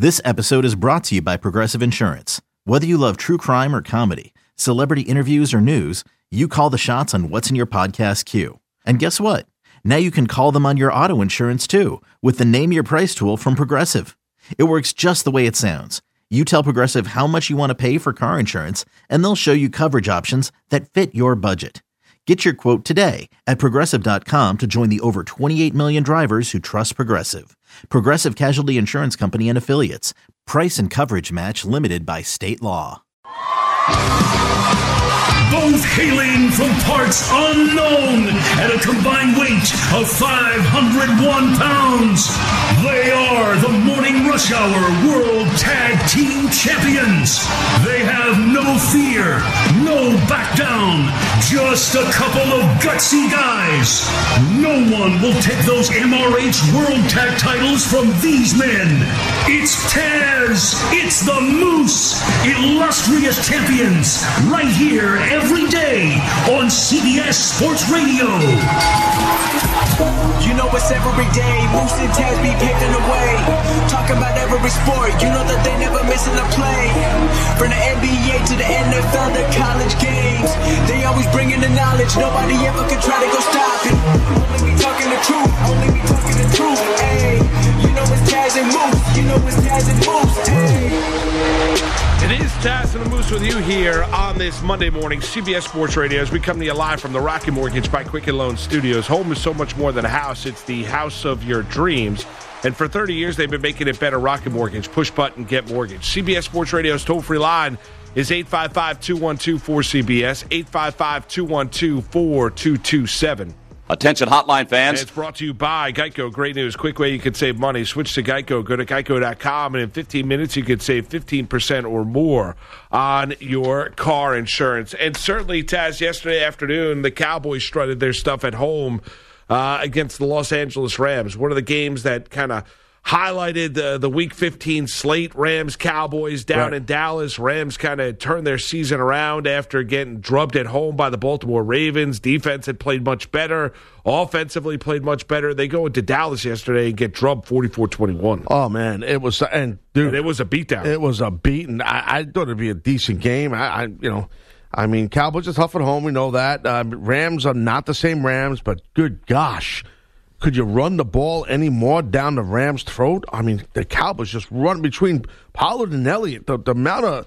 This episode is brought to you by Progressive Insurance. Whether you love true crime or comedy, celebrity interviews or news, you call the shots on what's in your podcast queue. And guess what? Now you can call them on your auto insurance too with the Name Your Price tool from Progressive. It works just the way it sounds. You tell Progressive how much you want to pay for car insurance, and they'll show you coverage options that fit your budget. Get your quote today at Progressive.com to join the over 28 million drivers who trust Progressive. Progressive Casualty Insurance Company and Affiliates. Price and coverage match limited by state law. Both hailing from parts unknown at a combined weight of 501 pounds. They are the Morning Rush Hour World Tag Team Champions. They have no fear, no back down, just a couple of gutsy guys. No one will take those MRH World Tag titles from these men. It's Taz, it's the Moose, illustrious champions, right here every day on CBS Sports Radio. You know it's every day, Moose and Taz be paving the way. Talking about every sport, you know that they never missing a play. From the NBA to the NFL to college games, they always bringing the knowledge, nobody ever can try to go stop it. Only me talking the truth, only me talking the truth, ayy. You know it's Taz and Moose, you know it's Taz and Moose, ayy. It is Taz and the Moose with you here on this Monday morning, CBS Sports Radio, as we come to you live from the Rocky Mortgage by Quicken Loan Studios. Home is so much more than a house. It's the house of your dreams. And for 30 years, they've been making it better. Rocky Mortgage. Push button, get mortgage. CBS Sports Radio's toll-free line is 855-212-4CBS, 855-212-4227. Attention hotline fans. And it's brought to you by Geico. Great news. Quick way you can save money. Switch to Geico. Go to geico.com, and in 15 minutes you could save 15% or more on your car insurance. And certainly, Taz, yesterday afternoon, the Cowboys strutted their stuff at home against the Los Angeles Rams. One of the games that kind of highlighted the Week 15 slate. Rams-Cowboys down in Dallas. Rams kind of turned their season around after getting drubbed at home by the Baltimore Ravens. Defense had played much better. Offensively played much better. They go into Dallas yesterday and get drubbed 44-21. Oh, man. It was, and dude. It was a beatdown. It was a beating. I thought it'd be a decent game. I mean, Cowboys are tough at home. We know that. Rams are not the same Rams, but good gosh. Could you run the ball any more down the Rams' throat? I mean, the Cowboys just run between Pollard and Elliott. The amount of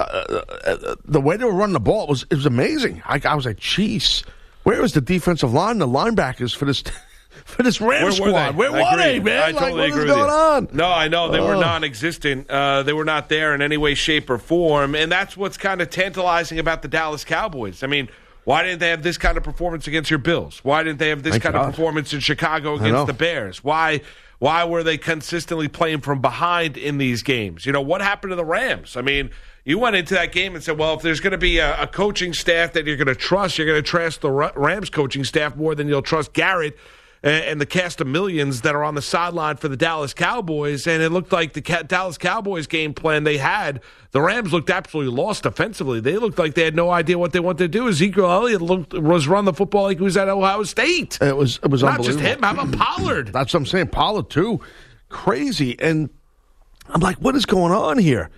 the way they were running the ball it was amazing. I was like, "Jeez, where is the defensive line, the linebackers for this Rams squad? Where were they, man? I totally agree with you. On? No, I know they were non-existent. They were not there in any way, shape, or form, and that's what's kind of tantalizing about the Dallas Cowboys. I mean, why didn't they have this kind of performance against your Bills? Why didn't they have this kind of performance in Chicago against the Bears? Why were they consistently playing from behind in these games? You know, what happened to the Rams? I mean, you went into that game and said, well, if there's going to be a coaching staff that you're going to trust the Rams coaching staff more than you'll trust Garrett and the cast of millions that are on the sideline for the Dallas Cowboys. And it looked like the Dallas Cowboys game plan they had, the Rams looked absolutely lost offensively. They looked like they had no idea what they wanted to do. Ezekiel Elliott was running the football like he was at Ohio State. It was not unbelievable. Just him, how about Pollard? That's what I'm saying. Pollard, too. Crazy. And I'm like, what is going on here?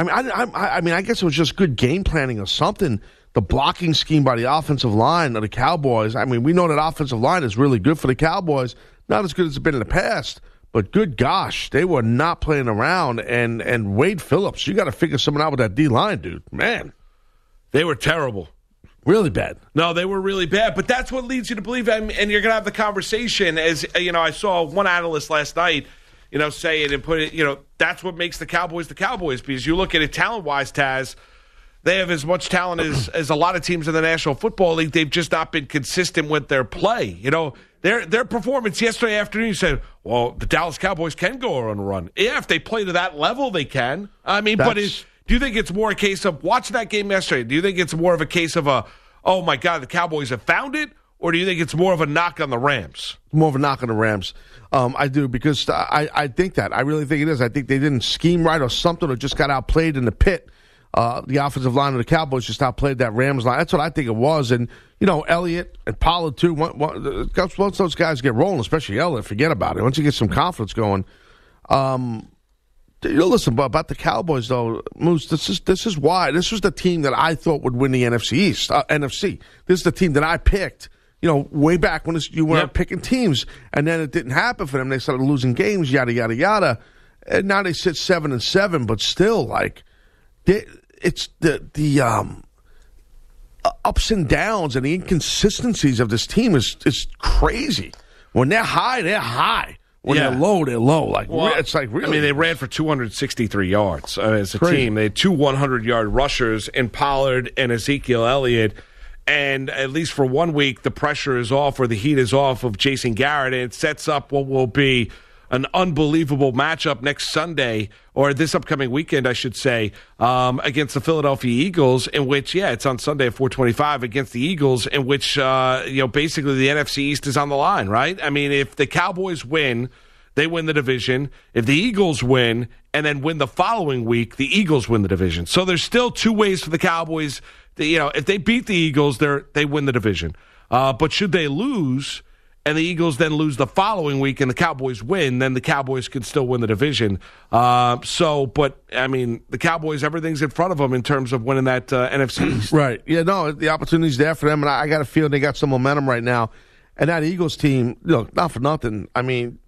I mean, I guess it was just good game planning or something. The blocking scheme by the offensive line of the Cowboys. I mean, we know that offensive line is really good for the Cowboys. Not as good as it's been in the past, but good gosh, they were not playing around. And Wade Phillips, you got to figure something out with that D-line, dude. Man. They were terrible. Really bad. No, they were really bad. But that's what leads you to believe, and you're going to have the conversation. As you know, I saw one analyst last night, say it and put it, that's what makes the Cowboys, because you look at it talent-wise, Taz, they have as much talent as a lot of teams in the National Football League. They've just not been consistent with their play. Their performance yesterday afternoon, you said, well, the Dallas Cowboys can go on a run. Yeah, if they play to that level, they can. I mean, do you think it's more a case of watching that game yesterday? Do you think it's more of a case of oh, my God, the Cowboys have found it? Or do you think it's more of a knock on the Rams? More of a knock on the Rams. I do, because I think that. I really think it is. I think they didn't scheme right or something, or just got outplayed in the pit. The offensive line of the Cowboys just outplayed that Rams line. That's what I think it was. And, Elliott and Pollard, too. Once those guys get rolling, especially Elliott, forget about it. Once you get some confidence going, listen, about the Cowboys, though, Moose, this is why. This was the team that I thought would win the NFC East. NFC. This is the team that I picked, way back when you were picking teams. And then it didn't happen for them. They started losing games, yada, yada, yada. And now they sit 7-7, but still, it's the ups and downs and the inconsistencies of this team is crazy. When they're high, they're high. When they're low, they're low. It's like really. I mean, they ran for 263 yards as a team. They had two 100-yard rushers in Pollard and Ezekiel Elliott. And at least for 1 week, the pressure is off or the heat is off of Jason Garrett. And it sets up what will be an unbelievable matchup next Sunday, or this upcoming weekend, I should say, against the Philadelphia Eagles, in which, it's on Sunday at 4:25 against the Eagles, in which, basically the NFC East is on the line, right? I mean, if the Cowboys win, they win the division. If the Eagles win and then win the following week, the Eagles win the division. So there's still two ways for the Cowboys. If they beat the Eagles, they win the division. But should they lose, and the Eagles then lose the following week and the Cowboys win, then the Cowboys could still win the division. But, I mean, the Cowboys, everything's in front of them in terms of winning that NFC East. Right. Yeah, no, the opportunity's there for them, and I got a feeling they got some momentum right now. And that Eagles team, not for nothing, I mean,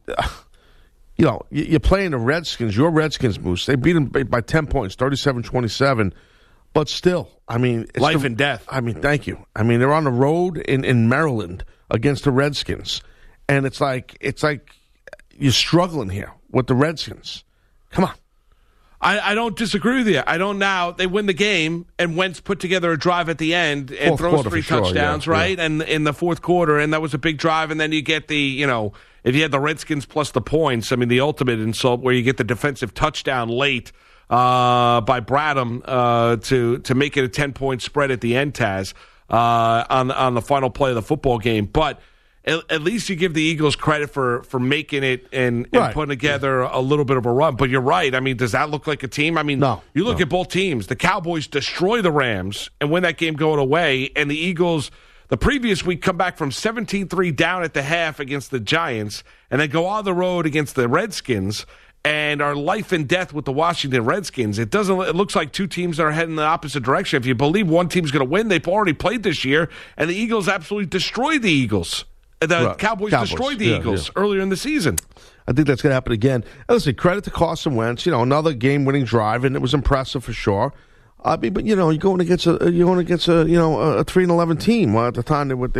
you're playing the Redskins, your Redskins, Moose. They beat them by 10 points, 37-27. But still, I mean, it's life and death. I mean, thank you. I mean, they're on the road in Maryland against the Redskins, and it's like you're struggling here with the Redskins. Come on. I don't disagree with you. I don't now. They win the game, and Wentz put together a drive at the end and throws three touchdowns, right? Yeah. And in the fourth quarter, and that was a big drive. And then you get the, if you had the Redskins plus the points, I mean, the ultimate insult where you get the defensive touchdown late by Bradham to make it a 10-point spread at the end, Taz, on the final play of the football game. But at least you give the Eagles credit for making it and putting together a little bit of a run. But you're right. I mean, does that look like a team? I mean, you look at both teams. The Cowboys destroy the Rams and win that game going away, and the Eagles the previous week come back from 17-3 down at the half against the Giants, and then go on the road against the Redskins and are life and death with the Washington Redskins. It looks like two teams that are heading the opposite direction. If you believe one team's going to win, they've already played this year, and the Eagles absolutely destroyed the Eagles. The Cowboys destroyed the Eagles earlier in the season. I think that's going to happen again. And listen, credit to Carson Wentz. Another game-winning drive, and it was impressive for sure. But you're going against a 3-11 team. Well, at the time they were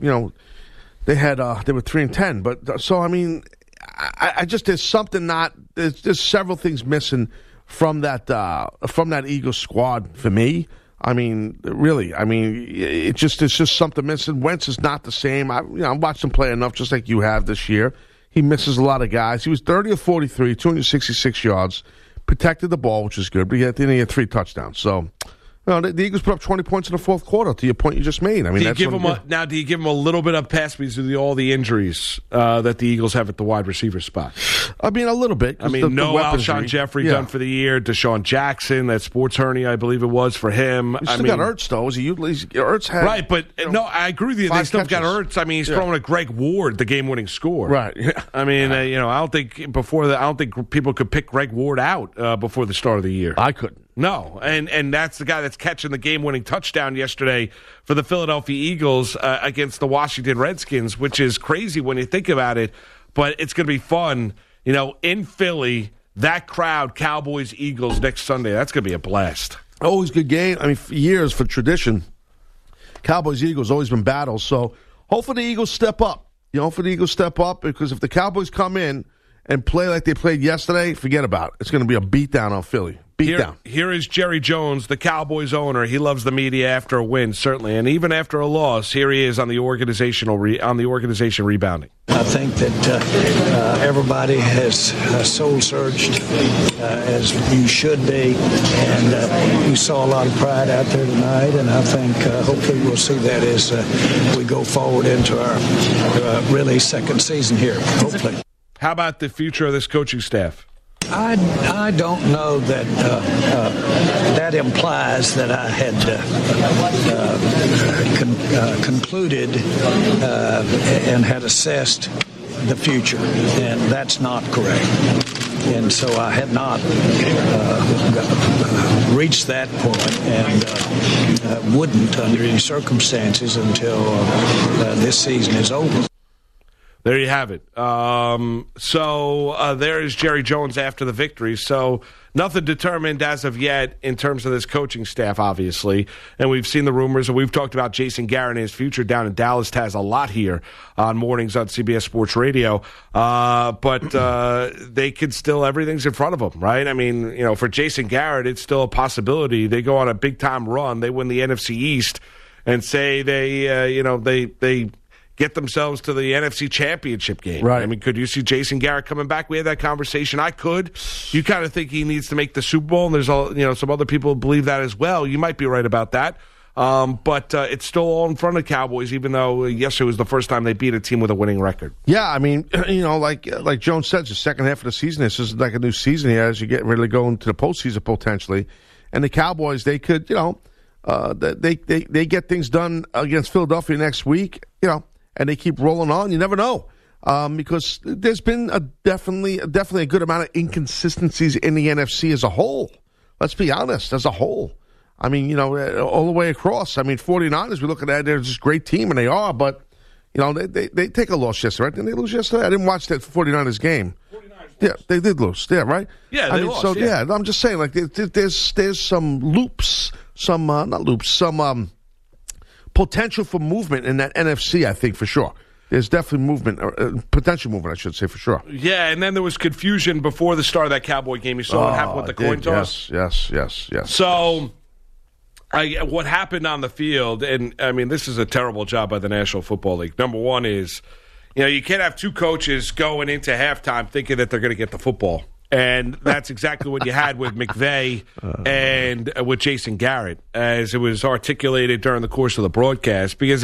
3-10. But so I mean, I just there's several things missing from that Eagles squad for me. I mean, really. I mean, it's just something missing. Wentz is not the same. I've watched him play enough, just like you have this year. He misses a lot of guys. He was 30 of 43, 266 yards, protected the ball, which is good. But he had 3 touchdowns. So, the Eagles put up 20 points in the fourth quarter. To your point you just made. I mean, do you give them a little bit of pass because of all the injuries that the Eagles have at the wide receiver spot? I mean, a little bit. I mean, Alshon Jeffrey done for the year. Deshaun Jackson, that sports hernia, I believe it was for him. He still got Ertz, though. Ertz had right, but I agree with you. They still got Ertz. I mean, he's throwing at Greg Ward, the game-winning score. Right. Yeah. I mean, I don't think people could pick Greg Ward out before the start of the year. I couldn't. No, and that's the guy that's catching the game-winning touchdown yesterday for the Philadelphia Eagles against the Washington Redskins, which is crazy when you think about it, but it's going to be fun. In Philly, that crowd, Cowboys, Eagles, next Sunday, that's going to be a blast. Always good game. I mean, for years, for tradition, Cowboys, Eagles, always been battles. So hopefully the Eagles step up. Because if the Cowboys come in and play like they played yesterday, forget about it. It's going to be a beatdown on Philly. Here is Jerry Jones, the Cowboys owner. He loves the media after a win, certainly, and even after a loss. Here he is on the organization rebounding. I think that everybody has soul searched as you should be, and we saw a lot of pride out there tonight. And I think hopefully we'll see that as we go forward into our really second season here. Hopefully. How about the future of this coaching staff? I don't know that that implies that I had concluded and had assessed the future, and that's not correct. and so I had not reached that point, and wouldn't under any circumstances until this season is over. There you have it. So there is Jerry Jones after the victory. So nothing determined as of yet in terms of this coaching staff, obviously. And we've seen the rumors, and we've talked about Jason Garrett and his future down in Dallas. Taz a lot here on mornings on CBS Sports Radio. But they could still, everything's in front of them, right? I mean, you know, for Jason Garrett, it's still a possibility. They go on a big-time run. They win the NFC East and say they get themselves to the NFC Championship game. Right. I mean, could you see Jason Garrett coming back? We had that conversation. I could. You kind of think he needs to make the Super Bowl, and there's some other people who believe that as well. You might be right about that. But it's still all in front of the Cowboys, even though yesterday was the first time they beat a team with a winning record. Yeah, I mean, like Jones said, the second half of the season, this is like a new season here as you get ready to go into the postseason potentially. And the Cowboys, they could, they get things done against Philadelphia next week, and they keep rolling on. You never know, because there's been definitely a good amount of inconsistencies in the NFC as a whole. Let's be honest, as a whole. I mean, all the way across. I mean, 49ers, we look at that, they're just a great team, and they are, but, they take a loss yesterday, right? Didn't they lose yesterday? I didn't watch that 49ers game. Yeah, they did lose. Yeah, right? Yeah, they lost. So, yeah, I'm just saying, like, there's some loops, not loops, some potential for movement in that NFC, I think, for sure. There's definitely movement, potential movement, I should say, for sure. Yeah, and then there was confusion before the start of that Cowboy game. You saw what happened with the coin toss? Yes. So, what happened on the field, and, I mean, this is a terrible job by the National Football League. Number one is, you can't have two coaches going into halftime thinking that they're going to get the football. And that's exactly what you had with McVay and with Jason Garrett, as it was articulated during the course of the broadcast. Because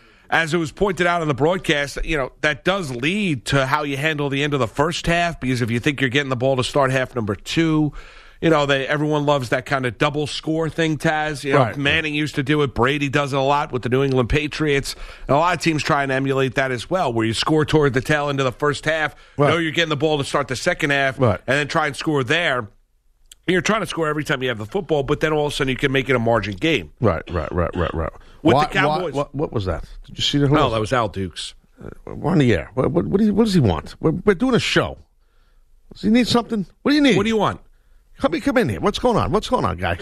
as it was pointed out in the broadcast, that does lead to how you handle the end of the first half. Because if you think you're getting the ball to start half number two, everyone loves that kind of double score thing, Taz. Right. Manning used to do it. Brady does it a lot with the New England Patriots. And a lot of teams try and emulate that as well, where you score toward the tail end of the first half, right. know you're getting the ball to start the second half, right. and then try and score there. And you're trying to score every time you have the football, but then all of a sudden you can make it a margin game. Right. With the Cowboys. What was that? Did you see that? No, that was Al Dukes. We're on the air. What does he want? We're doing a show. Does he need something? What do you need? What do you want? Come in here. What's going on, guy?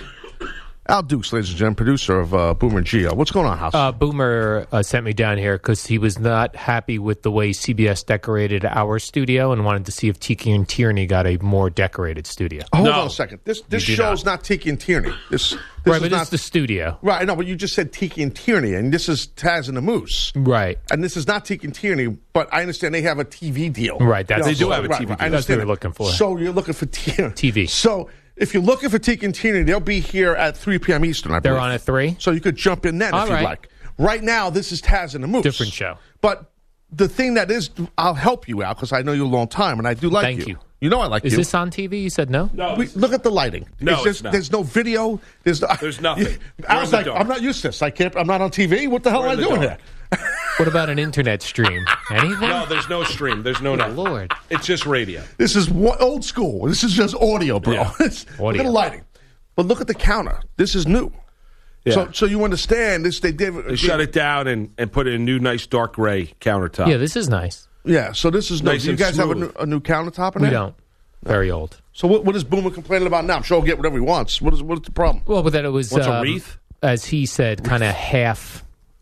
Al Dukes, ladies and gentlemen, producer of Boomer and Gio. What's going on, House? Boomer sent me down here because he was not happy with the way CBS decorated our studio and wanted to see if Tiki and Tierney got a more decorated studio. Hold on a second. This show's not Tiki and Tierney. This right, but it's the studio. Right, I know, but you just said Tiki and Tierney, and this is Taz and the Moose. Right. And this is not Tiki and Tierney, but I understand they have a TV deal. Right, they do have a TV deal. I understand that's what we're looking for. So you're looking for TV. So if you're looking for Tiki and Tierney, they'll be here at 3 p.m. Eastern, I believe. They're on at 3? So you could jump in then if you'd like. Right now, this is Taz and the Moose. Different show. But the thing that is, I'll help you out because I know you a long time, and I do like you. Thank you. You know I like you. Is this on TV? You said no? No. Look at the lighting. No, it's not. There's no video. There's nothing. I was like, I'm not used to this. I'm not on TV. What the hell am I doing here? What about an internet stream? Anything? No, there's no stream. There's no Good Lord. It's just radio. This is old school. This is just audio, bro. Yeah. Look at the lighting. But look at the counter. This is new. Yeah. So you understand this? They shut it down and put in a new, nice dark gray countertop. Yeah, this is nice. Yeah. So this is nice. Do you guys have a new countertop in We there? don't. Very old. So what is Boomer complaining about now? I'm sure he'll get whatever he wants. What is the problem? Well, but that it was What's a wreath? As he said, kind of half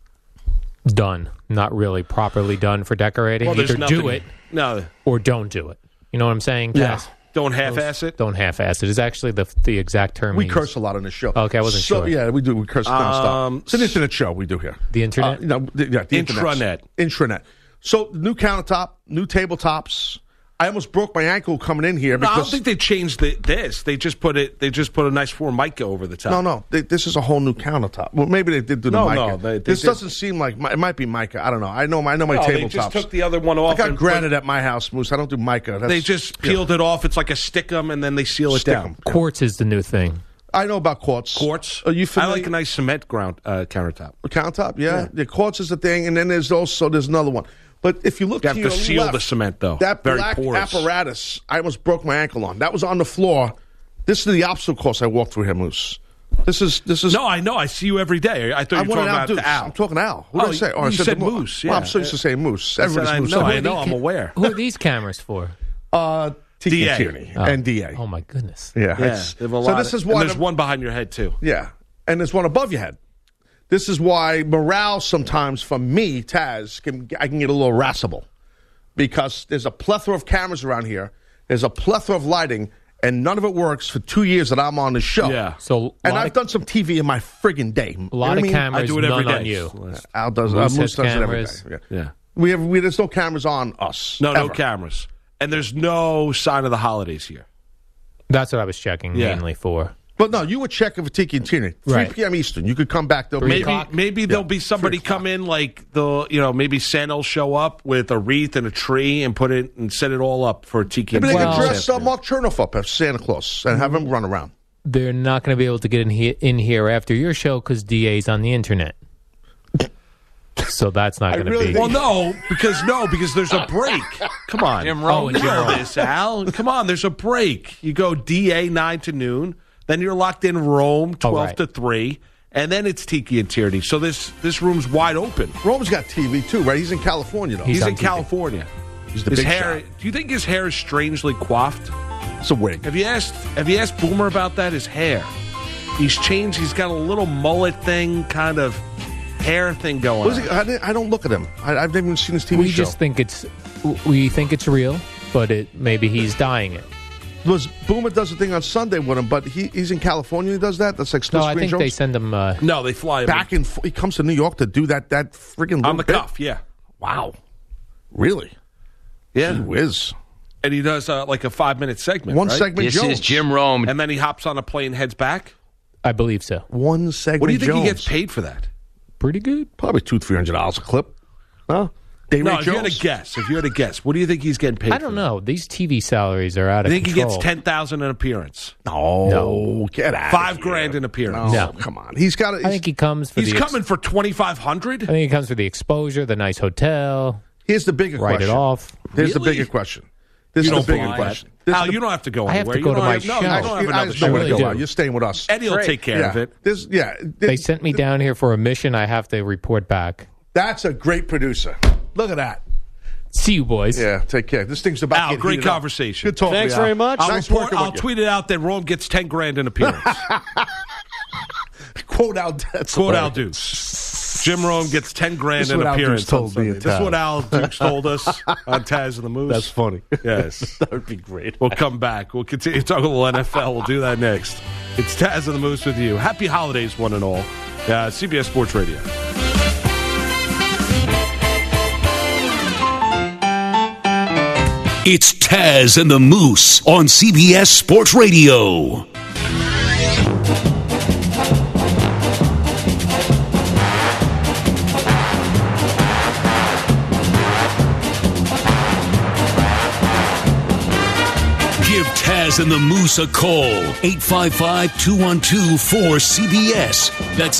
done, not really properly done for decorating. Well, Either nothing, do it, no, or don't do it. You know what I'm saying? Yeah. Taz? Don't half-ass it. Don't half-ass it. Is actually the exact term. We curse a lot on this show. Okay, I wasn't sure. Yeah, we do. We curse nonstop. It's an internet show we do here. The internet? The intranet. So new countertop, new tabletops. I almost broke my ankle coming in here No, I because don't think they changed this. They just put a nice Formica over the top. no. This is a whole new countertop. Well, maybe they did do the mica. No, this doesn't seem like it might be mica. I don't know. I know my No, tabletops. they just took the other one off. I got granite at my house, Moose. I don't do mica. They just peeled it off. It's like a stickum, and then they seal it down. Quartz is the new thing. I know about quartz. Quartz? Are you familiar? I like a nice cement countertop. Countertop, yeah. The quartz is the thing, and then there's another one. But if you look You have to to your seal left, the cement, though. that Very black porous. apparatus, I almost broke my ankle on. That was on the floor. This is the obstacle course I walked through here, Moose. This is. No, I know. I see you every day. I thought you were talking about the Al. I'm talking Al. What did I say? You I said the Moose. Yeah. Well, I'm so used to saying Moose. I said, Everybody's Moose. I know. I'm aware. Who are these cameras for? Tiki DA. Tierney and DA. Oh my goodness! Yeah. Yeah, it's- they have a so lot this of- is and why there's one behind your head too. Yeah, and there's one above your head. This is why morale sometimes for me, Taz, I can get a little irascible because there's a plethora of cameras around here. There's a plethora of lighting, and none of it works for 2 years that I'm on the show. Yeah. So And I've done some TV in my friggin' day. a lot of cameras, I do it every none day. on you. Al does. Moose Moose has does it every cameras. day. Yeah. There's no cameras on us. No ever. cameras, and there's no sign of the holidays here. That's what I was checking Yeah. mainly for. But no, you were checking for Tiki and Tierney. 3 Right. p.m. Eastern. You could come back. There'll be Maybe there'll be somebody come in like maybe Santa will show up with a wreath and a tree and put it and set it all up for Tiki. Maybe and they Tierney. could dress Mark Chernoff up as Santa Claus and have him run around. They're not going to be able to get in here after your show because DA's on the internet. So that's not going to really be. think- Well, because there's a break. Come on, Jim Rome. You know this, Al. Come on, there's a break. You go DA 9 to noon, then you're locked in Rome 12 right. to 3, and then it's Tiki and Tierney. So this room's wide open. Rome's got TV too, right? He's in California though. He's He's on in TV. California. He's the His big hair. shot. Do you think his hair is strangely coiffed? It's a wig. Have you asked Boomer about that? His hair. He's changed. He's got a little mullet thing, kind of hair thing going What is on. it? I don't look at him. I've never even seen his TV we show. just think it's real, but maybe he's dying it. Boomer does a thing on Sunday with him, but he's in California. He does that. That's like split No, I screen think they shows. send him. No, they fly him Back and he comes to New York to do that freaking on the bit. cuff. Yeah, Wow, really? yeah. Gee whiz. And he does like a 5-minute segment. One right? segment. This Jones. is Jim Rome. and then he hops on a plane, heads back. I believe so. One segment. What do you think Jones. he gets paid for that? Pretty good. Probably $200-300 a clip. Huh? Day No, rate if you had to Jones. guess, what do you think he's getting paid? I don't know. These TV salaries are out I of think control. he gets $10,000 an appearance. No, get out. $5,000 an appearance. No, No. come on. He's got. I think he comes for He's the. coming for I $2,500. think he comes for the exposure, the nice hotel. Here's the bigger Write question. it off. Here's the Really? bigger question. This You is the don't bigger believe question. that. This Al, is the- you don't have to go I have anywhere. to go You to don't my have- no, show. you don't have I another just show. know where to really go. do. You're staying with us. Eddie will take care of it. They sent me down here for a mission. I have to report back. That's a great producer. Look at that. See you, boys. Yeah, take care. This thing's about Al, to get great heated up. conversation. Good talking. Thanks to you, Al. very much. Nice working I'll with you. tweet it out that Rome gets $10,000 an appearance. Quote Al. That's Quote Al hilarious. Dukes. Jim Rome gets $10,000 This is an what Al appearance. Dukes told on Sunday. me at This is Taz. what Al Dukes told us on Taz and the Moose. That's funny. Yes. That would be great. We'll come back. We'll continue talking a little NFL. We'll do that next. It's Taz and the Moose with you. Happy holidays, one and all. CBS Sports Radio. It's Taz and the Moose on CBS Sports Radio. Give Taz and the Moose a call. 855-212-4CBS. That's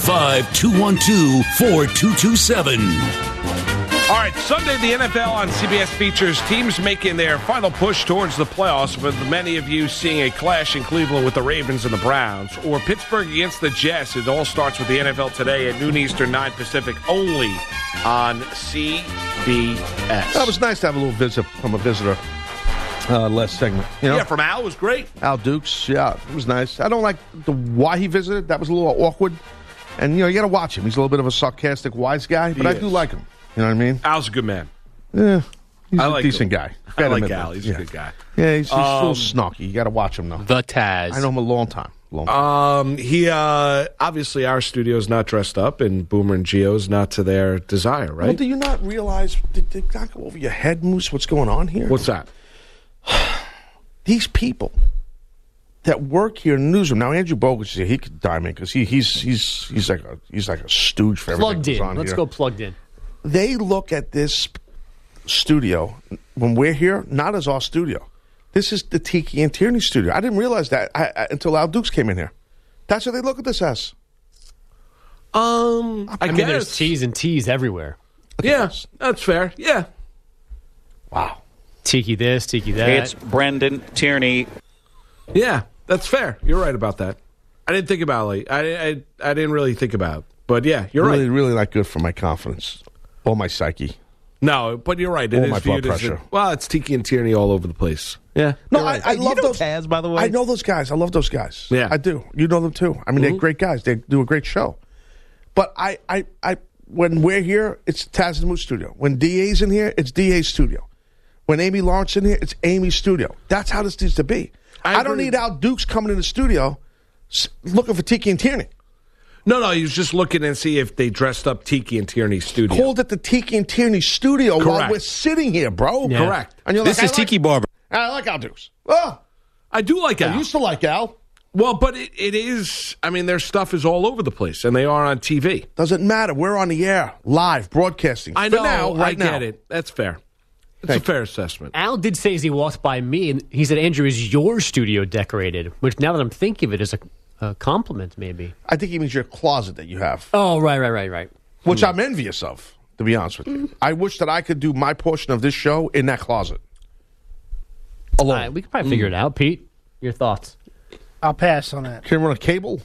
855-212-4227. All right, Sunday the NFL on CBS features teams making their final push towards the playoffs, with many of you seeing a clash in Cleveland with the Ravens and the Browns, or Pittsburgh against the Jets. It all starts with the NFL today at noon Eastern, 9 Pacific, only on CBS. That was nice to have a little visit from a visitor last segment. You know? Yeah, from Al was great. Al Dukes, yeah, it was nice. I don't like why he visited. That was a little awkward. And, you got to watch him. He's a little bit of a sarcastic, wise guy, but He I is. do like him. You know what I mean? Al's a good man. Yeah, he's I a like decent him. guy. I Gotta like admit Al. that. He's yeah. a good guy. Yeah, he's a little snarky. You got to watch him, though. The Taz. I know him a long time. He obviously our studio's not dressed up, and Boomer and Gio's not to their desire, right? Well, do you not realize, did not go over your head, Moose, what's going on here? What's that? These people that work here in the newsroom. Now, Andrew Bogut is here. He could dime in because he's like a stooge for everything Plugged that's in. on Let's here. go plugged in. They look at this studio when we're here not as our studio. This is the Tiki and Tierney studio. I didn't realize that until Al Dukes came in here. That's what they look at this as. I I mean, there's guess. T's and T's everywhere. Yeah, that's fair. Yeah. Wow. Tiki this, tiki that. It's Brendan Tierney. Yeah, that's fair. You're right about that. I didn't think about it. I didn't really think about it. But yeah, you're really, right. Really not good for my confidence or my psyche. No, but you're right. It Or is my viewed blood as pressure. well, it's Tiki and Tierney all over the place. Yeah. No, you're right. I love those Taz, by the way. I know those guys. I love those guys. Yeah. I do. You know them too. I mean, they're great guys. They do a great show. But I when we're here, it's Taz and Moose studio. When DA's in here, it's DA's studio. When Amy Lawrence in here, it's Amy's studio. That's how this needs to be. I don't need Al Dukes coming in the studio looking for Tiki and Tierney. No, he was just looking and see if they dressed up Tiki and Tierney's studio. Called it the Tiki and Tierney studio while Correct. we're sitting here, bro. Yeah. Correct. And you're This like, is Tiki Barber. I like Al Dukes. Oh, I do like I Al. used to like Al. Well, but it is, I mean, their stuff is all over the place, and they are on TV. Doesn't matter. We're on the air, live, broadcasting. I For know, now, I right get now. it. That's fair. It's a fair assessment. Al did say as he walked by me, and he said, Andrew, is your studio decorated? Which, now that I'm thinking of it, is a compliment, maybe. I think he means your closet that you have, Oh, right. which I'm envious of, to be honest with you. I wish that I could do my portion of this show in that closet. Alone. We could probably figure it out. Pete, your thoughts? I'll pass on that. Can you run a cable?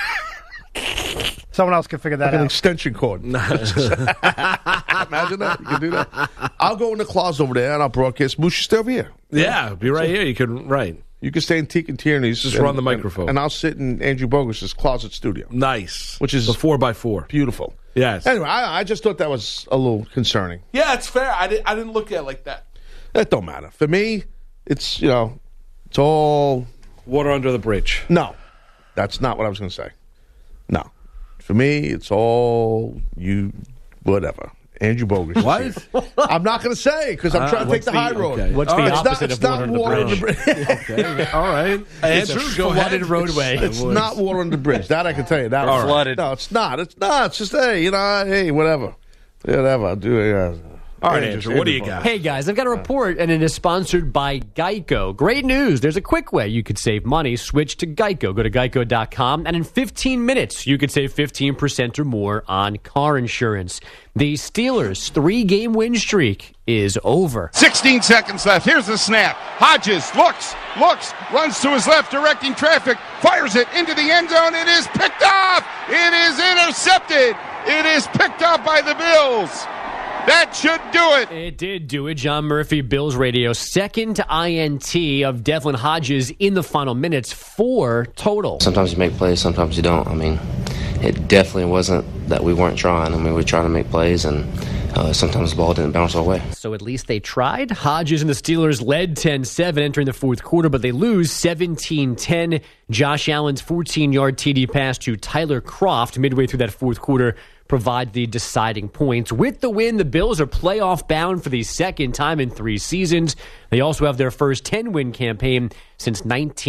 Someone else can figure that Like an out. extension cord. Imagine that. You can do that. I'll go in the closet over there and I'll broadcast. Moose, you stay over here. Yeah, be right here. You can, right. You can stay in Tiki and Tierney's. Just run the microphone. And I'll sit in Andrew Bogus's closet studio. Nice. Which is the 4x4. Beautiful. Yes. Anyway, I just thought that was a little concerning. Yeah, it's fair. I didn't look at it like that. That don't matter. For me, it's, it's all... Water under the bridge. No. That's not what I was going to say. No. For me, it's all whatever. Andrew Bogus. What? I'm not going to say because I'm trying to take the high road. Okay. What's the opposite of water under the bridge? Okay. All right. Andrew, go ahead. roadway. It's not water under the bridge. That I can tell you. That It's flooded. No, it's not. It's not. It's just, hey, whatever. Whatever. I'll do it. All right, Andrew, what do you got? Hey, guys, I've got a report, and it is sponsored by Geico. Great news. There's a quick way you could save money. Switch to Geico. Go to geico.com, and in 15 minutes, you could save 15% or more on car insurance. The Steelers' 3-game win streak is over. 16 seconds left. Here's the snap. Hodges looks, runs to his left, directing traffic, fires it into the end zone. It is picked off. It is intercepted. It is picked up by the Bills. That should do it. It did do it. John Murphy, Bills Radio. Second INT of Devlin Hodges in the final minutes. 4 total. Sometimes you make plays, sometimes you don't. I mean, it definitely wasn't that we weren't trying. I mean, we were trying to make plays, and sometimes the ball didn't bounce our way. So at least they tried. Hodges and the Steelers led 10-7 entering the fourth quarter, but they lose 17-10. Josh Allen's 14-yard TD pass to Tyler Kroft midway through that fourth quarter provide the deciding points. With the win, the Bills are playoff bound for the second time in 3 seasons. They also have their first 10-win campaign since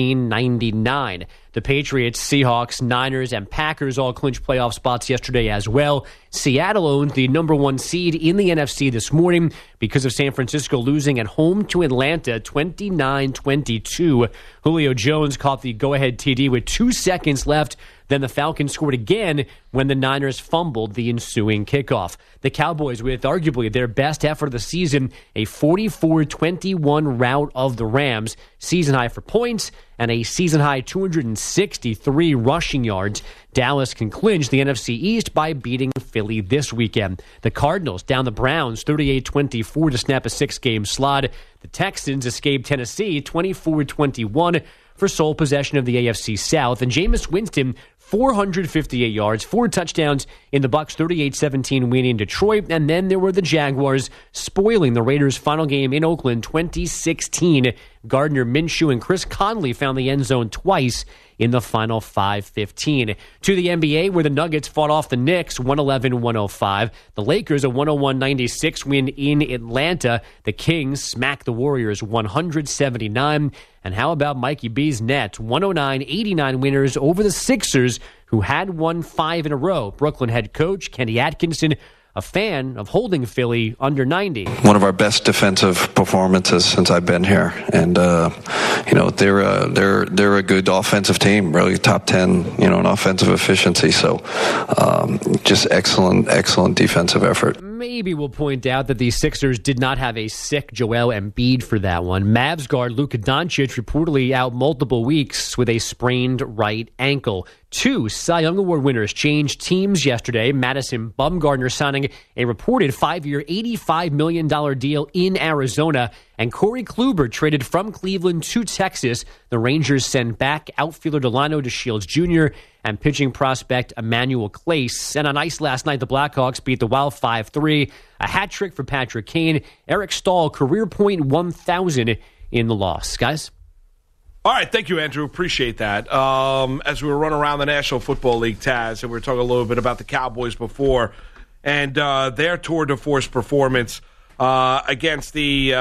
1999. The Patriots, Seahawks, Niners, and Packers all clinched playoff spots yesterday as well. Seattle owned the number 1 seed in the NFC this morning because of San Francisco losing at home to Atlanta 29-22. Julio Jones caught the go-ahead TD with 2 seconds left. Then the Falcons scored again when the Niners fumbled the ensuing kickoff. The Cowboys, with arguably their best effort of the season, a 44-21 rout of the Rams, season high for points, and a season high 263 rushing yards. Dallas can clinch the NFC East by beating Philly this weekend. The Cardinals down the Browns 38-24 to snap a 6-game slot. The Texans escaped Tennessee 24-21 for sole possession of the AFC South. And Jameis Winston, 458 yards, 4 touchdowns in the Bucs' 38-17 win in Detroit. And then there were the Jaguars spoiling the Raiders' final game in Oakland 2016. Gardner Minshew and Chris Conley found the end zone twice in the final 5:15. To the NBA, where the Nuggets fought off the Knicks 111-105. The Lakers a 101-96 win in Atlanta. The Kings smacked the Warriors 179. And how about Mikey B's Nets 109-89 winners over the Sixers, who had won 5 in a row. Brooklyn head coach Kenny Atkinson, a fan of holding Philly under 90. One of our best defensive performances since I've been here, and they're a good offensive team, really top 10, in offensive efficiency. So, just excellent defensive effort. maybe will point out that the Sixers did not have a sick Joel Embiid for that one. Mavs guard Luka Doncic reportedly out multiple weeks with a sprained right ankle. 2 Cy Young Award winners changed teams yesterday. Madison Bumgarner signing a reported 5-year, $85 million deal in Arizona. And Corey Kluber traded from Cleveland to Texas. The Rangers send back outfielder Delano DeShields Jr. and pitching prospect Emmanuel Clace. And on ice last night, the Blackhawks beat the Wild 5-3. A hat trick for Patrick Kane. Eric Stahl, career point 1,000 in the loss. Guys? All right, thank you, Andrew. Appreciate that. As we were running around the National Football League, Taz, and we were talking a little bit about the Cowboys before, and their tour de force performance against the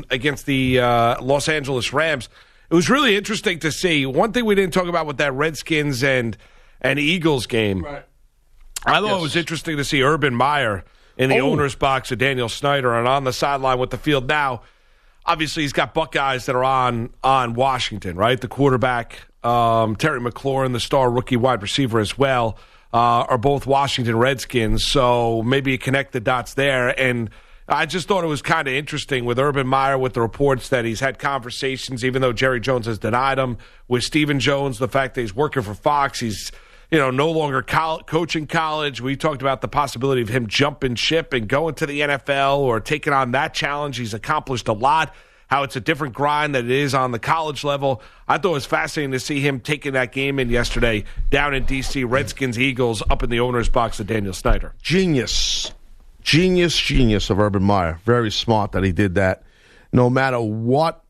Los Angeles Rams. It was really interesting to see. One thing we didn't talk about with that Redskins and Eagles game, right. I thought it was interesting to see Urban Meyer in the owner's box of Daniel Snyder and on the sideline with the field now. Obviously, he's got Buckeyes that are on Washington, right? The quarterback, Terry McLaurin, the star rookie wide receiver as well, are both Washington Redskins. So maybe you connect the dots there. And I just thought it was kind of interesting with Urban Meyer with the reports that he's had conversations, even though Jerry Jones has denied him, with Stephen Jones, the fact that he's working for Fox. He's no longer coaching college. We talked about the possibility of him jumping ship and going to the NFL or taking on that challenge. He's accomplished a lot, how it's a different grind than it is on the college level. I thought it was fascinating to see him taking that game in yesterday down in D.C., Redskins-Eagles, up in the owner's box of Daniel Snyder. Genius of Urban Meyer. Very smart that he did that. No matter what,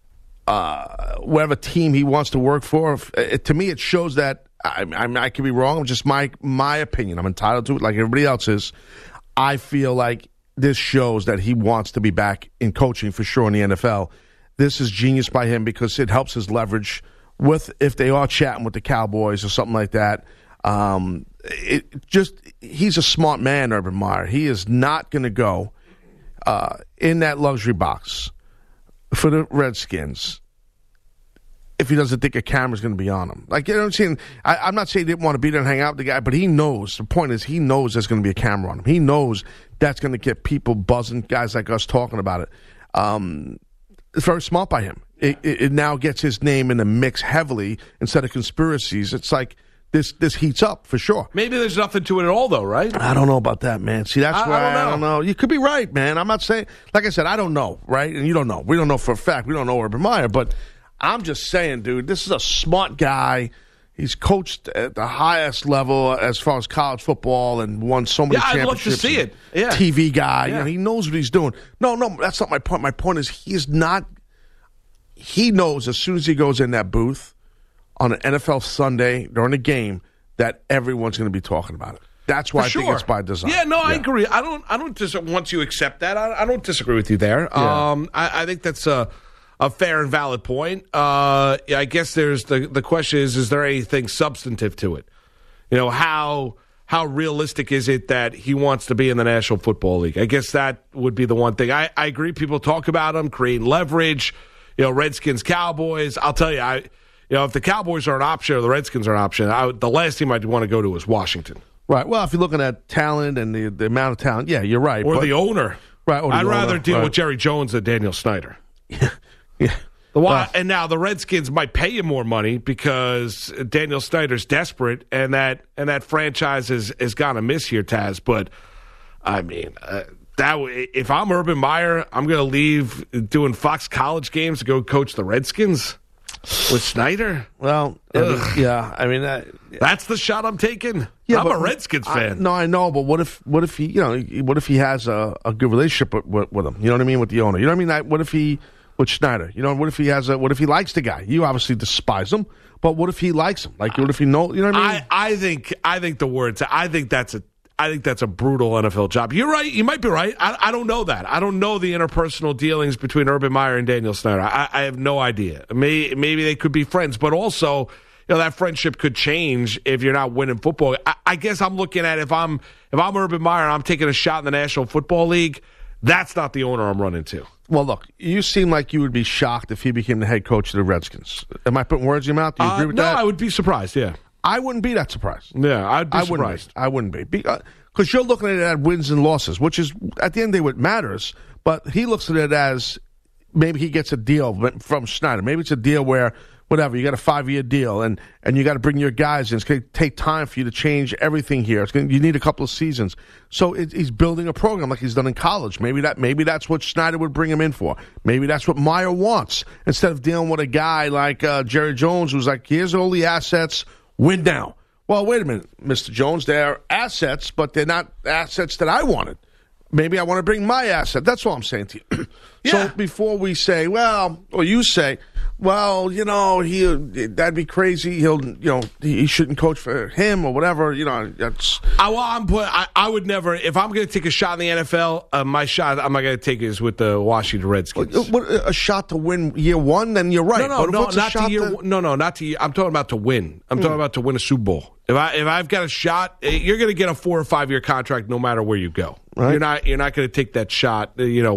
whatever team he wants to work for, to me it shows that, I could be wrong. It's just my opinion. I'm entitled to it like everybody else is. I feel like this shows that he wants to be back in coaching for sure in the NFL. This is genius by him because it helps his leverage with if they are chatting with the Cowboys or something like that. He's a smart man, Urban Meyer. He is not going to go in that luxury box for the Redskins if he doesn't think a camera's going to be on him. Like, you know what I'm saying? I'm not saying he didn't want to be there and hang out with the guy, but he knows. The point is he knows there's going to be a camera on him. He knows that's going to get people buzzing, guys like us talking about it. It's very smart by him. It now gets his name in the mix heavily instead of conspiracies. It's like this heats up for sure. Maybe there's nothing to it at all, though, right? I don't know about that, man. See, that's why I don't know. You could be right, man. I'm not saying, like I said, I don't know, right? And you don't know. We don't know for a fact. We don't know Urban Meyer, but I'm just saying, dude, this is a smart guy. He's coached at the highest level as far as college football and won so many championships. I'd love to see it. Yeah. TV guy. Yeah. He knows what he's doing. No, that's not my point. My point is he knows as soon as he goes in that booth on an NFL Sunday during a game that everyone's going to be talking about it. That's why I think it's by design. Yeah, no, I agree. I don't once you accept that, I don't disagree with you there. Yeah. I think that's a fair and valid point. I guess there's the question is there anything substantive to it? How realistic is it that he wants to be in the National Football League? I guess that would be the one thing. I agree. People talk about him, creating leverage, Redskins, Cowboys. I'll tell you, if the Cowboys are an option or the Redskins are an option, the last team I'd want to go to is Washington. Right. Well, if you're looking at talent and the amount of talent, yeah, you're right. Or the owner. Right. I'd rather deal with Jerry Jones than Daniel Snyder. Yeah. And now the Redskins might pay you more money because Daniel Snyder's desperate, and that franchise is gone amiss here, Taz. But I mean, if I'm Urban Meyer, I'm going to leave doing Fox College games to go coach the Redskins with Snyder. Well, I mean that's the shot I'm taking. Yeah, I'm a Redskins fan. I know, but what if he has a good relationship with him? You know what I mean, with the owner. You know what I mean? What if he with Snyder? What if he likes the guy? You obviously despise him, but what if he likes him? Like, what if he knows? You know what I mean? I think that's a brutal NFL job. You're right. You might be right. I don't know that. I don't know the interpersonal dealings between Urban Meyer and Daniel Snyder. I have no idea. Maybe they could be friends, but also, that friendship could change if you're not winning football. I guess I'm looking at if I'm Urban Meyer and I'm taking a shot in the National Football League, that's not the owner I'm running to. Well, look, you seem like you would be shocked if he became the head coach of the Redskins. Am I putting words in your mouth? Do you agree with that? No, I would be surprised, yeah. I wouldn't be that surprised. Yeah, I'd be surprised. I wouldn't be. because you're looking at it at wins and losses, which is at the end of the day what matters. But he looks at it as maybe he gets a deal from Snyder. Maybe it's a deal where, whatever, you got a 5-year deal, and you got to bring your guys in. It's going to take time for you to change everything here. You need a couple of seasons. So he's building a program like he's done in college. Maybe that's what Snyder would bring him in for. Maybe that's what Meyer wants, instead of dealing with a guy like Jerry Jones, who's like, here's all the assets, win now. Well, wait a minute, Mr. Jones. They're assets, but they're not assets that I wanted. Maybe I want to bring my asset. That's all I'm saying to you. So before we say, well, or you say, well, that'd be crazy. He shouldn't coach for him or whatever. That's. I would never. If I'm going to take a shot in the NFL, my shot I'm not going to take is with the Washington Redskins. A shot to win year one, then you're right. No, not to year. Not to year. I'm talking about to win. I'm talking about to win a Super Bowl. If I've got a shot, you're going to get a 4 or 5 year contract no matter where you go. Right. You're not going to take that shot.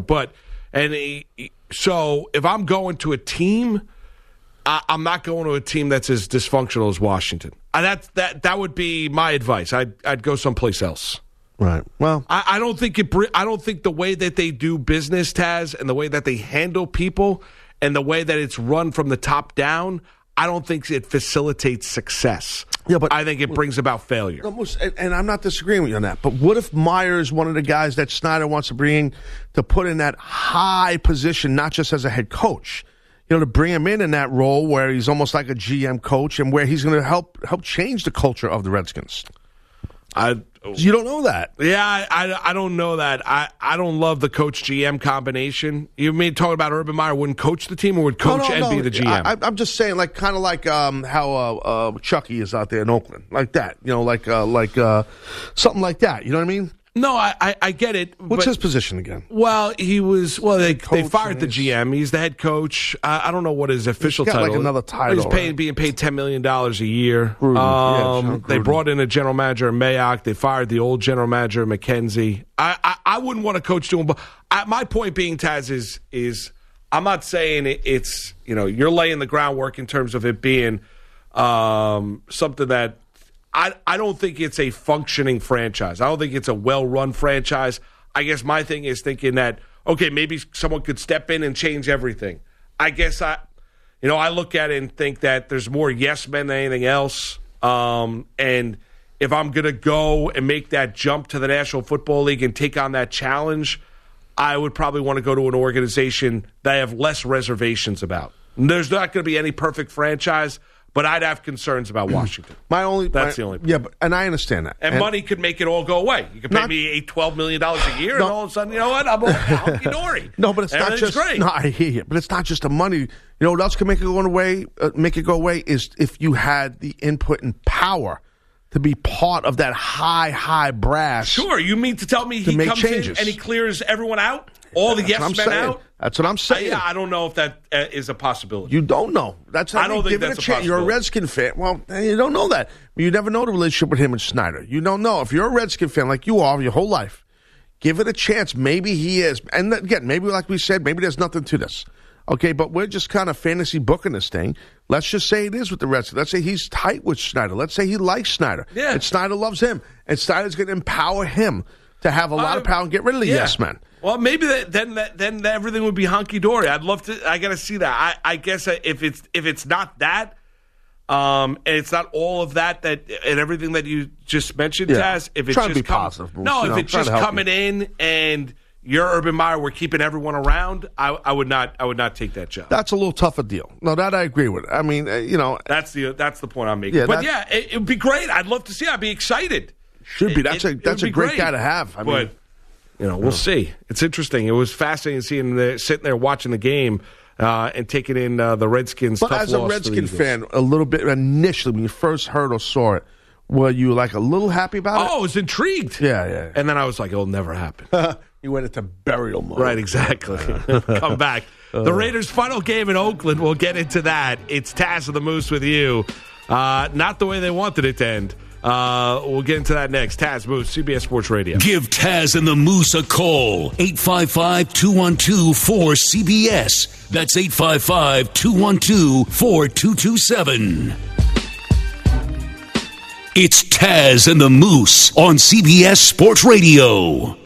So if I'm going to a team, I'm not going to a team that's as dysfunctional as Washington. That would be my advice. I'd go someplace else. Right. Well, I don't think the way that they do business, Taz, and the way that they handle people, and the way that it's run from the top down, I don't think it facilitates success. Yeah, but I think it brings about failure. And I'm not disagreeing with you on that. But what if Meyer is one of the guys that Snyder wants to bring to put in that high position, not just as a head coach? To bring him in that role where he's almost like a GM coach, and where he's going to help change the culture of the Redskins. You don't know that. Yeah, I don't know that. I don't love the coach-GM combination. You mean talking about Urban Meyer wouldn't coach the team, or would coach and be the GM? I'm just saying, kind of like how Chucky is out there in Oakland, like that. Something like that. You know what I mean? No, I get it. What's his position again? Well, he was. Well, they fired the GM. He's the head coach. I don't know what his official title. Like another title. He's being paid $10 million a year. They brought in a general manager, Mayock. They fired the old general manager, McKenzie. I wouldn't want to coach to him, but my point being, Taz, is I'm not saying it's you're laying the groundwork in terms of it being something that. I don't think it's a functioning franchise. I don't think it's a well-run franchise. I guess my thing is thinking that, okay, maybe someone could step in and change everything. I guess I look at it and think that there's more yes men than anything else. And if I'm going to go and make that jump to the National Football League and take on that challenge, I would probably want to go to an organization that I have less reservations about. There's not going to be any perfect franchise, but I'd have concerns about Washington. That's the only point. Yeah, and I understand that. And money could make it all go away. You could pay me $12 million a year, and all of a sudden, you know what? I'm all hunky-dory. No, but it's not just. Great. No, I hear you. But it's not just the money. You know what else can make it go away? Is if you had the input and power to be part of that high brass. Sure. You mean to tell me he comes changes. In and he clears everyone out? All the yes men out? That's what I'm saying. I don't know if that is a possibility. You don't know. I don't think that's a possibility. You're a Redskin fan. Well, you don't know that. You never know the relationship with him and Snyder. You don't know. If you're a Redskin fan like you are your whole life, give it a chance. Maybe he is. And again, maybe like we said, maybe there's nothing to this. Okay, but we're just kind of fantasy booking this thing. Let's just say it is with the Redskins. Let's say he's tight with Snyder. Let's say he likes Snyder. Yeah. And Snyder loves him. And Snyder's going to empower him to have a lot of power and get rid of the yes men. Well, maybe then everything would be hunky dory. I'd love to. I got to see that. I guess if it's not that, and it's not all of that and everything that you just mentioned, Taz. If it's trying to be positive, Bruce, if it's just coming in and you're Urban Meyer, we're keeping everyone around. I would not take that job. That's a little tougher deal. No, that I agree with. I mean, that's the point I'm making. But it would be great. I'd love to see. I'd be excited. Should be. That's a great guy to have. I mean. We'll see. It's interesting. It was fascinating seeing sitting there watching the game and taking in the Redskins' tough loss. But as a Redskin fan, a little bit initially when you first heard or saw it, were you like a little happy about it? Oh, I was intrigued. Yeah. And then I was like, it'll never happen. You went into burial mode. Right, exactly. Come back. The Raiders' final game in Oakland. We'll get into that. It's Taz of the Moose with you. Not the way they wanted it to end. We'll get into that next. Taz Moose, CBS Sports Radio. Give Taz and the Moose a call. 855-212-4CBS. That's 855-212-4227. It's Taz and the Moose on CBS Sports Radio.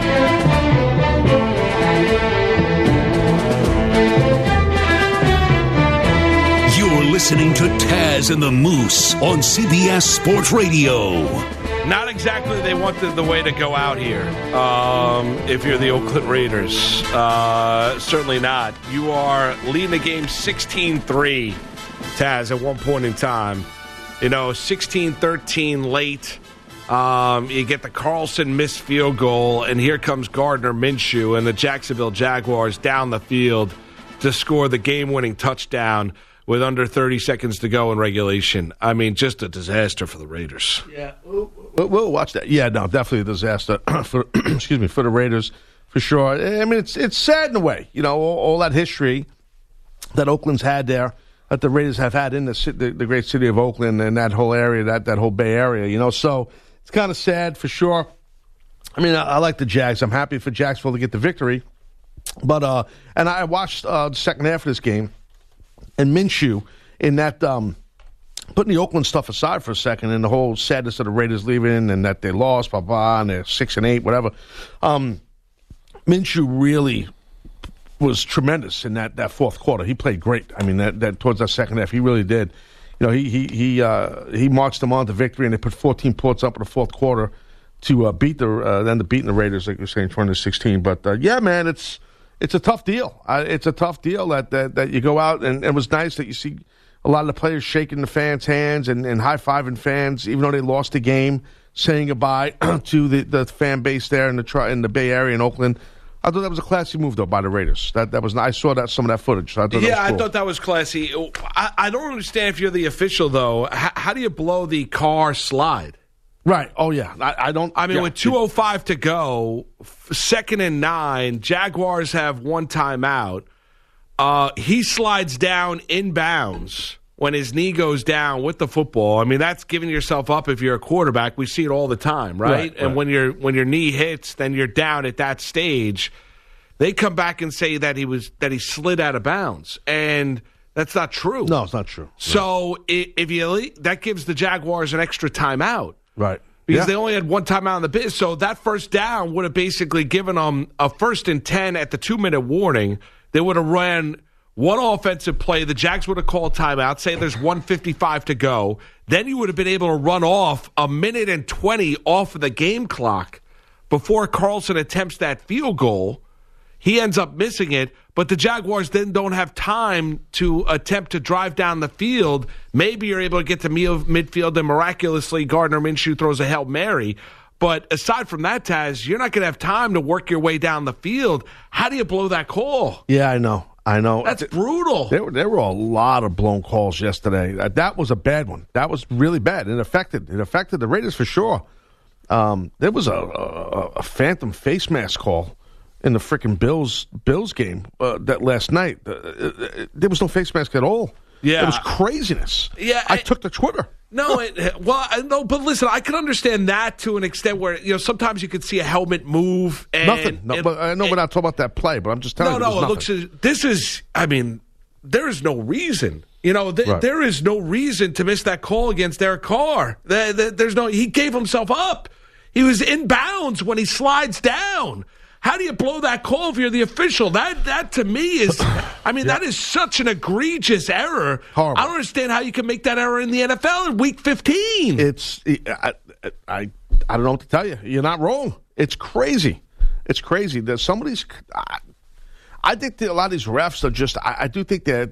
You're listening to Taz and the Moose on CBS Sports Radio. Not exactly they wanted the way to go out here if you're the Oakland Raiders. Certainly not. You are leading the game 16-3, Taz, at one point in time. 16-13 late. You get the Carlson missed field goal, and here comes Gardner Minshew and the Jacksonville Jaguars down the field to score the game-winning touchdown with under 30 seconds to go in regulation. I mean, just a disaster for the Raiders. Yeah, we'll watch that. Yeah, no, definitely a disaster for for the Raiders, for sure. I mean, it's sad in a way. All that history that Oakland's had there, that the Raiders have had in the great city of Oakland and that whole area, that whole Bay Area. So it's kind of sad for sure. I mean, I like the Jags. I'm happy for Jacksonville to get the victory. But and I watched the second half of this game, and Minshew in that putting the Oakland stuff aside for a second and the whole sadness of the Raiders leaving and that they lost, and they're 6-8, whatever. Minshew really was tremendous in that fourth quarter. He played great. I mean, that towards that second half, he really did. He marched them on to victory, and they put 14 points up in the fourth quarter to beat beating the Raiders, like you're saying, 20-16. But yeah, man, it's a tough deal. It's a tough deal that you go out, and it was nice that you see a lot of the players shaking the fans' hands and high-fiving fans, even though they lost the game, saying goodbye to the fan base there in the Bay Area in Oakland. I thought that was a classy move, though, by the Raiders. That was nice. I saw some of that footage. So I thought I thought that was classy. I don't understand if you're the official, though. How do you blow the car slide? Right. Oh, yeah. I don't. I mean, with 2:05 to go, 2nd and 9, Jaguars have one timeout. He slides down inbounds when his knee goes down with the football. I mean, that's giving yourself up if you're a quarterback. We see it all the time, right? And when your knee hits, then you're down at that stage. They come back and say that he slid out of bounds, and that's not true. No, it's not true. So that gives the Jaguars an extra timeout. Right. Because they only had one timeout in the bit. So that first down would have basically given them a 1st and 10 at the 2-minute warning. They would have ran one offensive play. The Jags would have called timeout. Say there's 1:55 to go. Then you would have been able to run off 1:20 minutes off of the game clock before Carlson attempts that field goal. He ends up missing it, but the Jaguars then don't have time to attempt to drive down the field. Maybe you're able to get to midfield, and miraculously Gardner Minshew throws a Hail Mary. But aside from that, Taz, you're not going to have time to work your way down the field. How do you blow that call? Yeah, I know. That's brutal. There were a lot of blown calls yesterday. That was a bad one. That was really bad. It affected the Raiders for sure. There was a phantom face mask call in the freaking Bills game that last night. There was no face mask at all. Yeah, it was craziness. Yeah, I took to Twitter. No, but listen, I can understand that to an extent where sometimes you could see a helmet move. And nothing. No, but I know we're not talking about that play, but I'm just telling you. There is no reason. There is no reason to miss that call against Derek Carr. He gave himself up. He was in bounds when he slides down. How do you blow that call if you're the official? That to me is, that is such an egregious error. Horrible. I don't understand how you can make that error in the NFL in Week 15. I don't know what to tell you. You're not wrong. It's crazy. It's crazy. There's some of these. I think that a lot of these refs are just. I do think they're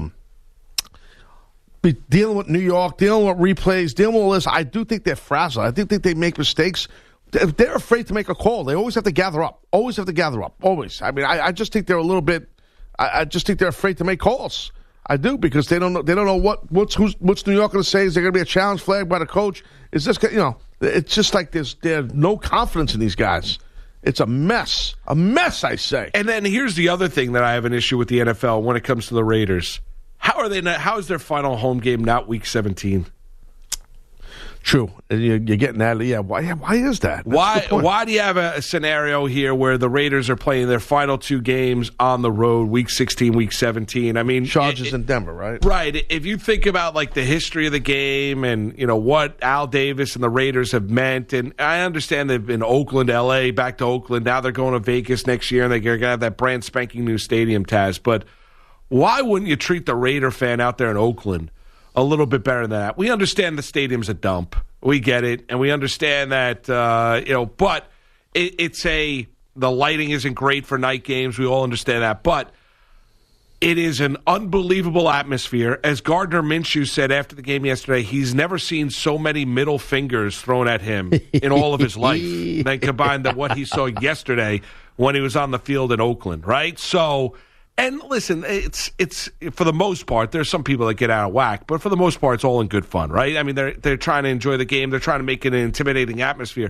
dealing with New York, dealing with replays, dealing with all this. I do think they're frazzled. I do think they make mistakes. They're afraid to make a call. They always have to gather up. Always. I mean, I just think they're a little bit. I just think they're afraid to make calls. I do, because they don't know. They don't know what's New York going to say. Is there going to be a challenge flag by the coach? Is this It's just like there's no confidence in these guys. It's a mess. A mess, I say. And then here's the other thing that I have an issue with the NFL when it comes to the Raiders. How is their final home game not Week 17? True. You're getting that. Yeah. Why is that? Why do you have a scenario here where the Raiders are playing their final 2 games on the road, Week 16, Week 17? I mean, Chargers in Denver, right? Right. If you think about like the history of the game and what Al Davis and the Raiders have meant, and I understand they've been Oakland, L.A., back to Oakland. Now they're going to Vegas next year, and they're going to have that brand spanking new stadium, Taz. But why wouldn't you treat the Raider fan out there in Oakland a little bit better than that? We understand the stadium's a dump. We get it. And we understand that, but the lighting isn't great for night games. We all understand that. But it is an unbelievable atmosphere. As Gardner Minshew said after the game yesterday, he's never seen so many middle fingers thrown at him in all of his life. Then combined to what he saw yesterday when he was on the field in Oakland, right? So... And listen, it's for the most part, there's some people that get out of whack, but for the most part, it's all in good fun, right? I mean, they're trying to enjoy the game. They're trying to make it an intimidating atmosphere.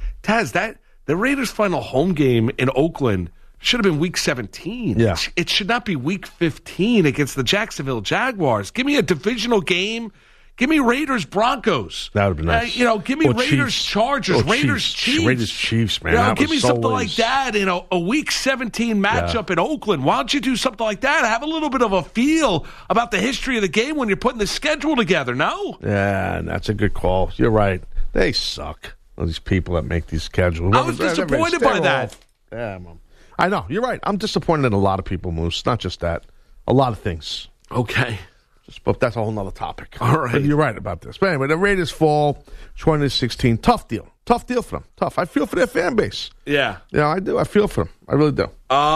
Taz, the Raiders' final home game in Oakland should have been Week 17. Yeah. It should not be Week 15 against the Jacksonville Jaguars. Give me a divisional game. Give me Raiders Broncos. That would be nice. Give me Raiders Chargers, Raiders Chiefs. Raiders Chiefs, man. Give me something like that in a Week 17 matchup in Oakland. Why don't you do something like that? Have a little bit of a feel about the history of the game when you're putting the schedule together, no? Yeah, that's a good call. You're right. They suck, these people that make these schedules. I was disappointed by that. Yeah, I know. You're right. I'm disappointed in a lot of people, Moose. Not just that. A lot of things. Okay. But that's a whole nother topic. All right. But you're right about this. But anyway, the Raiders fall 20-16. Tough deal. Tough deal for them. Tough. I feel for their fan base. Yeah. Yeah, I do. I feel for them. I really do.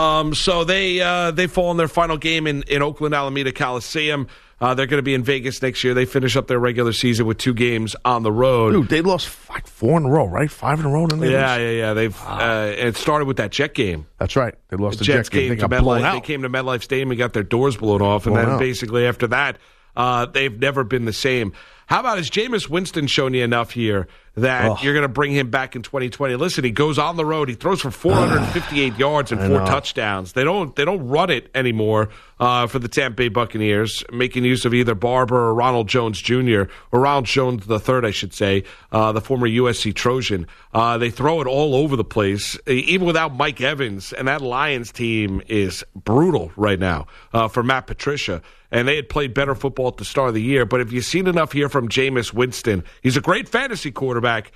So they fall in their final game in Oakland Alameda Coliseum. They're going to be in Vegas next year. They finish up their regular season with 2 games on the road. Dude, they lost like 4 in a row, right? 5 in a row. Yeah. They've it started with that Jet game. That's right. They lost the Jets Jet game. They got blown out. They came to MetLife Stadium and got their doors blown off, and then basically after that, they've never been the same. How about has Jameis Winston shown you enough here that you're going to bring him back in 2020? Listen, he goes on the road. He throws for 458 yards and 4 touchdowns. They don't run it anymore for the Tampa Bay Buccaneers, making use of either Barber or Ronald Jones Jr., or Ronald Jones III, I should say, the former USC Trojan. They throw it all over the place, even without Mike Evans, and that Lions team is brutal right now for Matt Patricia. And they had played better football at the start of the year. But if you've seen enough here from Jameis Winston, he's a great fantasy quarterback.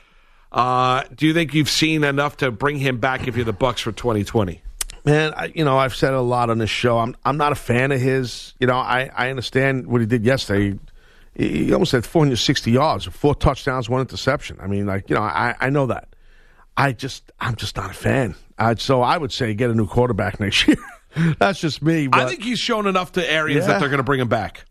Do you think you've seen enough to bring him back if you're the Bucs for 2020? Man, I've said a lot on this show. I'm not a fan of his. I understand what he did yesterday. He almost had 460 yards, 4 touchdowns, 1 interception. I mean, I know that. I'm just not a fan. So I would say get a new quarterback next year. That's just me. But I think he's shown enough to Arians that they're going to bring him back.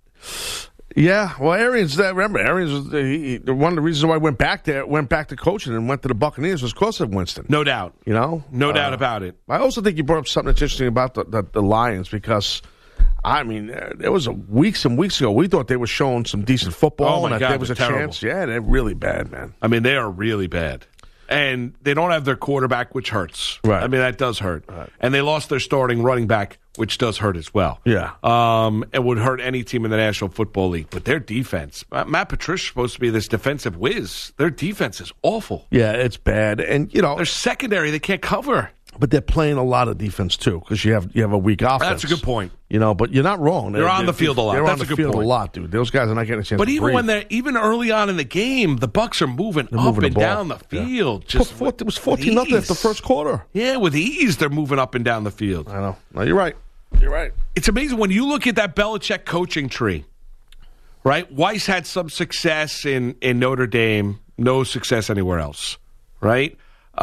Yeah, well, Arians. Remember, Arians was one of the reasons why I went back to coaching and went to the Buccaneers was because of Winston. No doubt. No doubt about it. I also think you brought up something that's interesting about the Lions because, I mean, there was weeks and weeks ago we thought they were showing some decent football. Oh my and God, there was a terrible. chance. Yeah, they're really bad, man. I mean, they are really bad. And they don't have their quarterback, which hurts. Right. I mean, that does hurt. Right. And they lost their starting running back, which does hurt as well. Yeah. It would hurt any team in the National Football League. But their defense, Matt Patricia is supposed to be this defensive whiz. Their defense is awful. Yeah, it's bad. And, their secondary, they can't cover. But they're playing a lot of defense, too, because you have a weak offense. That's a good point. But you're not wrong. They're on the field a lot. They're That's on the a good field point. a lot, dude. Those guys are not getting a chance But to even breathe. even early on in the game, the Bucs are moving up and down the field. Yeah. It was 14-0 after the first quarter. Yeah, with ease, they're moving up and down the field. I know. No, you're right. You're right. It's amazing when you look at that Belichick coaching tree, right? Weiss had some success in Notre Dame, no success anywhere else, right?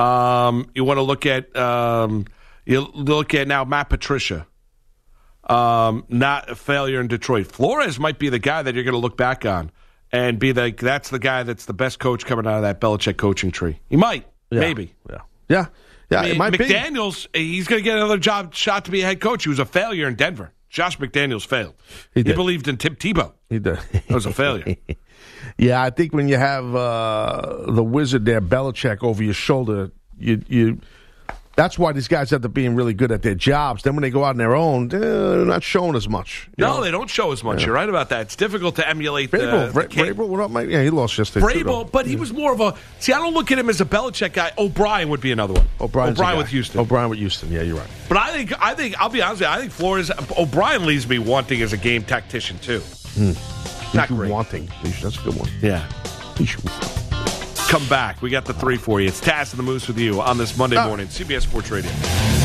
You want to look at now Matt Patricia, not a failure in Detroit. Flores might be the guy that you're going to look back on and be like, that's the guy that's the best coach coming out of that Belichick coaching tree. He might, maybe. Yeah. I mean, it might McDaniels, he's going to get another shot to be a head coach. He was a failure in Denver. Josh McDaniels failed. He believed in Tim Tebow. He did. That was a failure. Yeah, I think when you have the wizard there, Belichick, over your shoulder, you That's why these guys end up being really good at their jobs. Then when they go out on their own, they're not showing as much. No, they don't show as much. Yeah. You're right about that. It's difficult to emulate Vrabel, what up, Mike? Yeah, he lost yesterday. Vrabel, but he was more of a... See, I don't look at him as a Belichick guy. O'Brien would be another one. O'Brien with Houston. O'Brien with Houston. Yeah, you're right. But I think, I'll be honest with you, I think Flores... O'Brien leaves me wanting as a game tactician, too. Not great. Wanting. That's a good one. Yeah. Come back. We got the 3 for you. It's Taz and the Moose with you on this Monday morning. CBS Sports Radio.